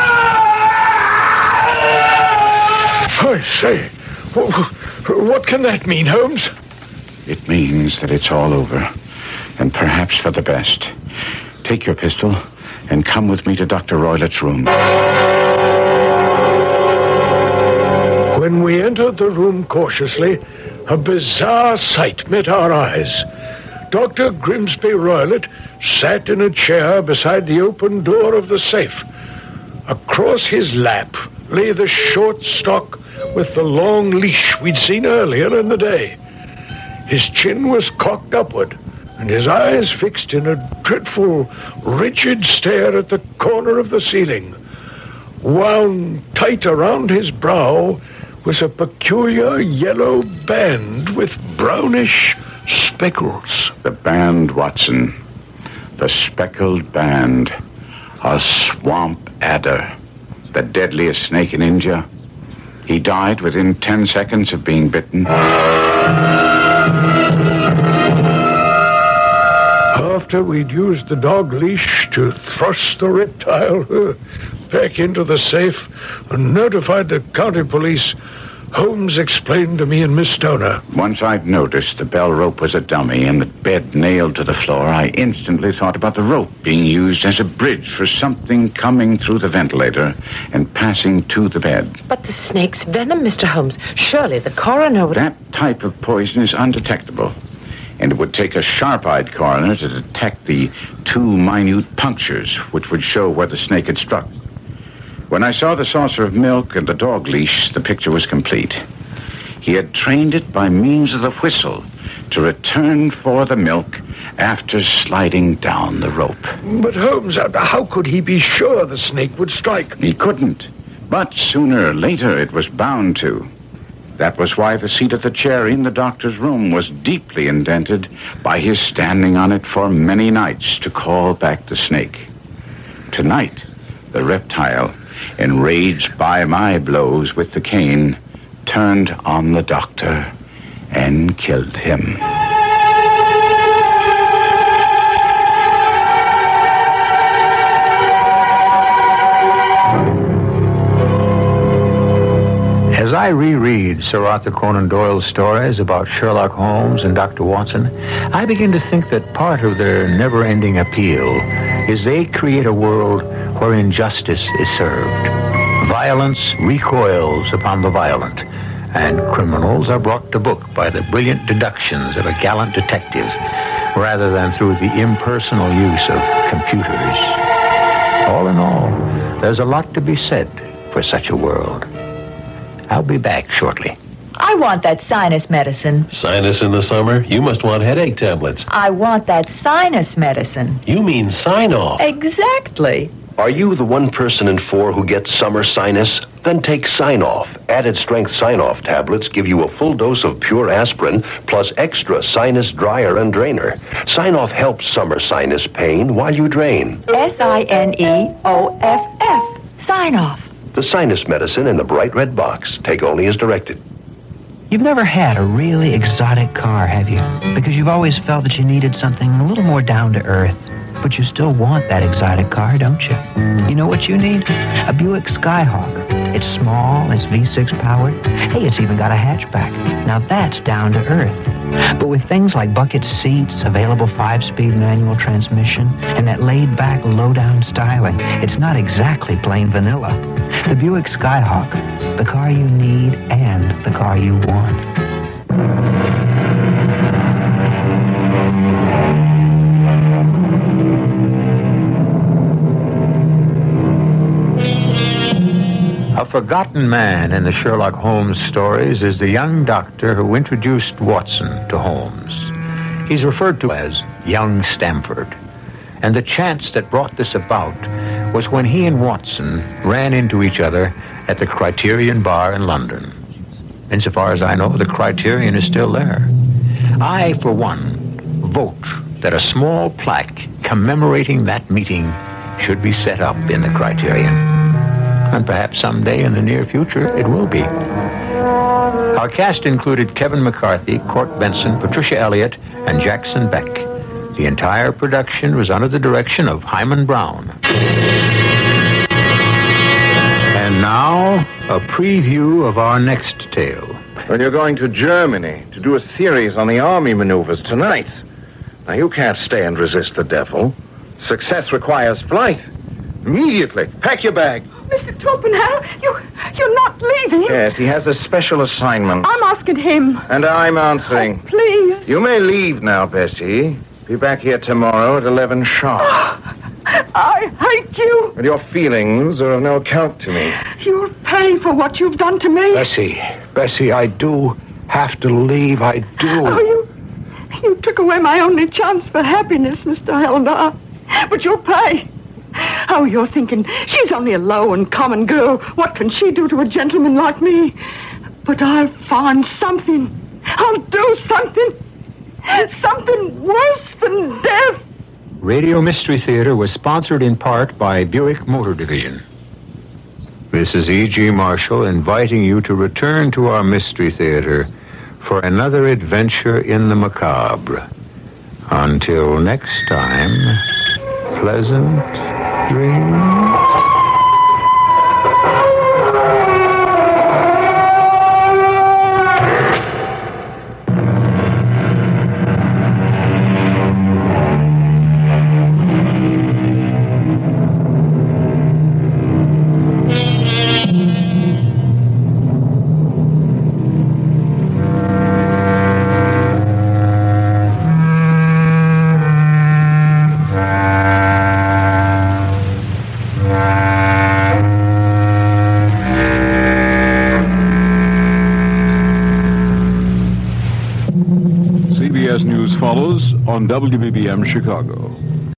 I say, what can that mean, Holmes? It means that it's all over, and perhaps for the best. Take your pistol and come with me to Dr. Roylett's room. When we entered the room cautiously, a bizarre sight met our eyes. Dr. Grimsby Roylett sat in a chair beside the open door of the safe. Across his lap lay the short stock with the long leash we'd seen earlier in the day. His chin was cocked upward, and his eyes fixed in a dreadful, rigid stare at the corner of the ceiling. Wound tight around his brow was a peculiar yellow band with brownish speckles. The band, Watson. The speckled band. A swamp adder. The deadliest snake in India. He died within 10 seconds of being bitten. After we'd used the dog leash to thrust the reptile back into the safe and notified the county police, Holmes explained to me and Miss Stoner. Once I'd noticed the bell rope was a dummy and the bed nailed to the floor, I instantly thought about the rope being used as a bridge for something coming through the ventilator and passing to the bed. But the snake's venom, Mr. Holmes. Surely the coroner would... That type of poison is undetectable, and it would take a sharp-eyed coroner to detect the 2 minute punctures which would show where the snake had struck. When I saw the saucer of milk and the dog leash, the picture was complete. He had trained it by means of the whistle to return for the milk after sliding down the rope. But Holmes, how could he be sure the snake would strike? He couldn't. But sooner or later it was bound to. That was why the seat of the chair in the doctor's room was deeply indented by his standing on it for many nights to call back the snake. Tonight, the reptile, enraged by my blows with the cane, turned on the doctor and killed him. As I reread Sir Arthur Conan Doyle's stories about Sherlock Holmes and Dr. Watson, I begin to think that part of their never-ending appeal is they create a world wherein justice is served. Violence recoils upon the violent, and criminals are brought to book by the brilliant deductions of a gallant detective rather than through the impersonal use of computers. All in all, there's a lot to be said for such a world. I'll be back shortly. I want that sinus medicine. Sinus in the summer? You must want headache tablets. I want that sinus medicine. You mean Sign-Off. Exactly. Are you the 1 person in 4 who gets summer sinus? Then take Sign-Off. Added strength Sign-Off tablets give you a full dose of pure aspirin plus extra sinus dryer and drainer. Sign-Off helps summer sinus pain while you drain. Signeoff. Sign-Off. The sinus medicine in the bright red box. Take only as directed. You've never had a really exotic car, have you? Because you've always felt that you needed something a little more down to earth. But you still want that exotic car, don't you? You know what you need? A Buick Skyhawk. It's small, it's V6 powered. Hey, it's even got a hatchback. Now that's down to earth. But with things like bucket seats, available 5-speed manual transmission, and that laid-back, low-down styling, it's not exactly plain vanilla. The Buick Skyhawk, the car you need and the car you want. A forgotten man in the Sherlock Holmes stories is the young doctor who introduced Watson to Holmes. He's referred to as young Stamford. And the chance that brought this about was when he and Watson ran into each other at the Criterion Bar in London. Insofar as I know, the Criterion is still there. I, for one, vote that a small plaque commemorating that meeting should be set up in the Criterion. And perhaps someday in the near future, it will be. Our cast included Kevin McCarthy, Court Benson, Patricia Elliott, and Jackson Beck. The entire production was under the direction of Hyman Brown. And now, a preview of our next tale. Well, you're going to Germany to do a series on the army maneuvers tonight. Now, you can't stay and resist the devil. Success requires flight. Immediately. Pack your bag. Mr. Torpenhow, you're not leaving. Yes, he has a special assignment. I'm asking him. And I'm answering. Oh, please. You may leave now, Bessie. Be back here tomorrow at 11 sharp. I hate you. And your feelings are of no account to me. You'll pay for what you've done to me. Bessie, I do have to leave. I do. Oh, you took away my only chance for happiness, Mr. Helder. But you'll pay. Oh, you're thinking, she's only a low and common girl. What can she do to a gentleman like me? But I'll find something. I'll do something. Something worse than death. Radio Mystery Theater was sponsored in part by Buick Motor Division. This is E.G. Marshall inviting you to return to our Mystery Theater for another adventure in the macabre. Until next time, pleasant dreams. CBS News follows on WBBM Chicago.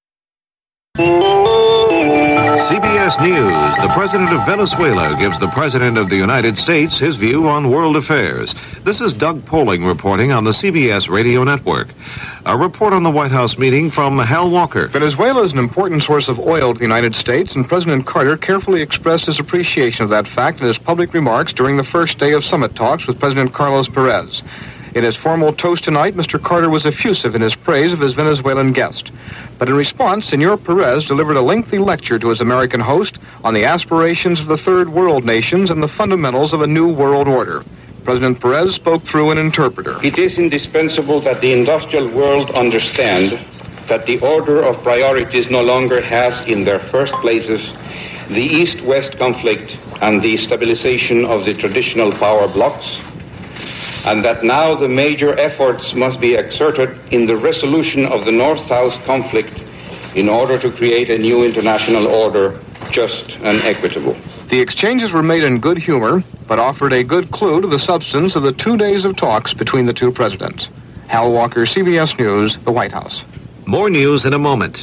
CBS News. The president of Venezuela gives the president of the United States his view on world affairs. This is Doug Poling reporting on the CBS radio network. A report on the White House meeting from Hal Walker. Venezuela is an important source of oil to the United States, and President Carter carefully expressed his appreciation of that fact in his public remarks during the first day of summit talks with President Carlos Perez. In his formal toast tonight, Mr. Carter was effusive in his praise of his Venezuelan guest. But in response, Senor Perez delivered a lengthy lecture to his American host on the aspirations of the third world nations and the fundamentals of a new world order. President Perez spoke through an interpreter. It is indispensable that the industrial world understand that the order of priorities no longer has in their first places the East-West conflict and the stabilization of the traditional power blocs, and that now the major efforts must be exerted in the resolution of the North-South conflict in order to create a new international order, just and equitable. The exchanges were made in good humor, but offered a good clue to the substance of the 2 days of talks between the two presidents. Hal Walker, CBS News, the White House. More news in a moment.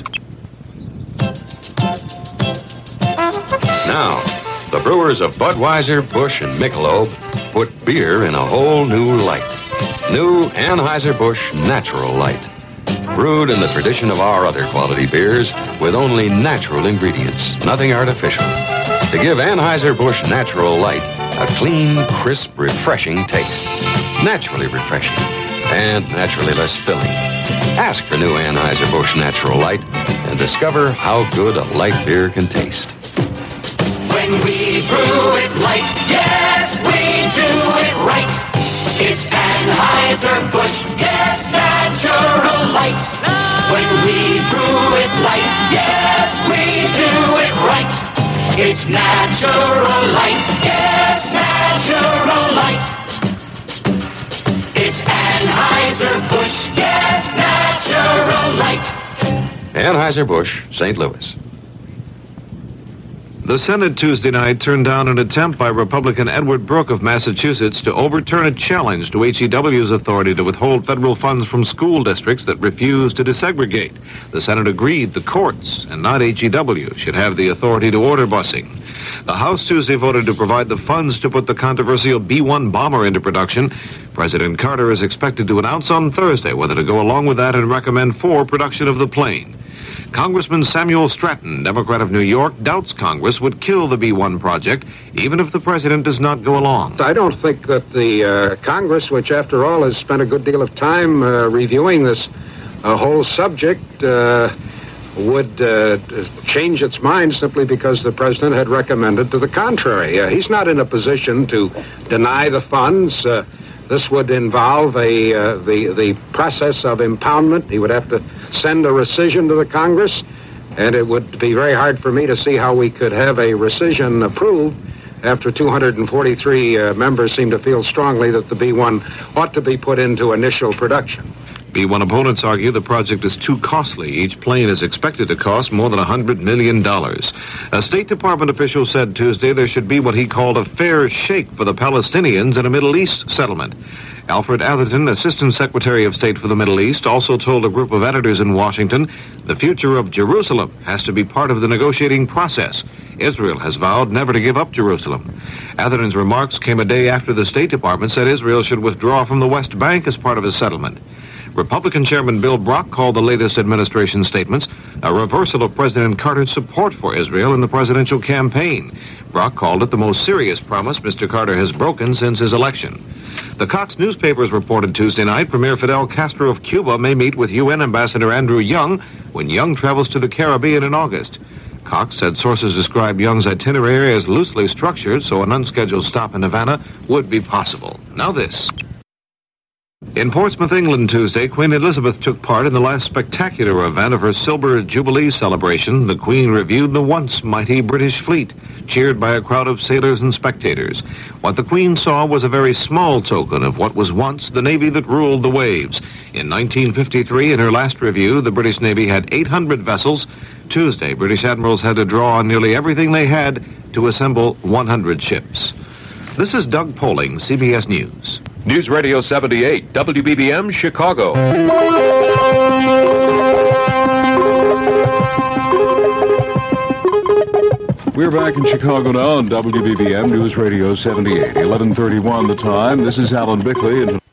Now, the brewers of Budweiser, Busch, and Michelob put beer in a whole new light. New Anheuser-Busch Natural Light. Brewed in the tradition of our other quality beers with only natural ingredients, nothing artificial. To give Anheuser-Busch Natural Light a clean, crisp, refreshing taste. Naturally refreshing and naturally less filling. Ask for new Anheuser-Busch Natural Light and discover how good a light beer can taste. When we brew it light, yes, we do it right. It's Anheuser-Busch, yes, natural light. When we brew it light, yes, we do it right. It's natural light, yes, natural light. It's Anheuser-Busch, yes, natural light. Anheuser-Busch, St. Louis. The Senate Tuesday night turned down an attempt by Republican Edward Brooke of Massachusetts to overturn a challenge to HEW's authority to withhold federal funds from school districts that refuse to desegregate. The Senate agreed the courts, and not HEW, should have the authority to order busing. The House Tuesday voted to provide the funds to put the controversial B-1 bomber into production. President Carter is expected to announce on Thursday whether to go along with that and recommend for production of the plane. Congressman Samuel Stratton, Democrat of New York, doubts Congress would kill the B-1 project, even if the president does not go along. I don't think that the Congress, which after all has spent a good deal of time reviewing this whole subject, would change its mind simply because the president had recommended to the contrary. He's not in a position to deny the funds. This would involve the process of impoundment. He would have to send a rescission to the Congress, and it would be very hard for me to see how we could have a rescission approved after 243 members seem to feel strongly that the B-1 ought to be put into initial production. B-1 opponents argue the project is too costly. Each plane is expected to cost more than $100 million. A State Department official said Tuesday there should be what he called a fair shake for the Palestinians in a Middle East settlement. Alfred Atherton, Assistant Secretary of State for the Middle East, also told a group of editors in Washington the future of Jerusalem has to be part of the negotiating process. Israel has vowed never to give up Jerusalem. Atherton's remarks came a day after the State Department said Israel should withdraw from the West Bank as part of a settlement. Republican Chairman Bill Brock called the latest administration statements a reversal of President Carter's support for Israel in the presidential campaign. Brock called it the most serious promise Mr. Carter has broken since his election. The Cox newspapers reported Tuesday night Premier Fidel Castro of Cuba may meet with UN Ambassador Andrew Young when Young travels to the Caribbean in August. Cox said sources describe Young's itinerary as loosely structured, so an unscheduled stop in Havana would be possible. Now this. In Portsmouth, England, Tuesday, Queen Elizabeth took part in the last spectacular event of her Silver Jubilee celebration. The Queen reviewed the once mighty British fleet, cheered by a crowd of sailors and spectators. What the Queen saw was a very small token of what was once the Navy that ruled the waves. In 1953, in her last review, the British Navy had 800 vessels. Tuesday, British admirals had to draw on nearly everything they had to assemble 100 ships. This is Doug Poling, CBS News. News Radio 78, WBBM, Chicago. We're back in Chicago now on WBBM News Radio 78, 11:31 the time. This is Alan Bickley. And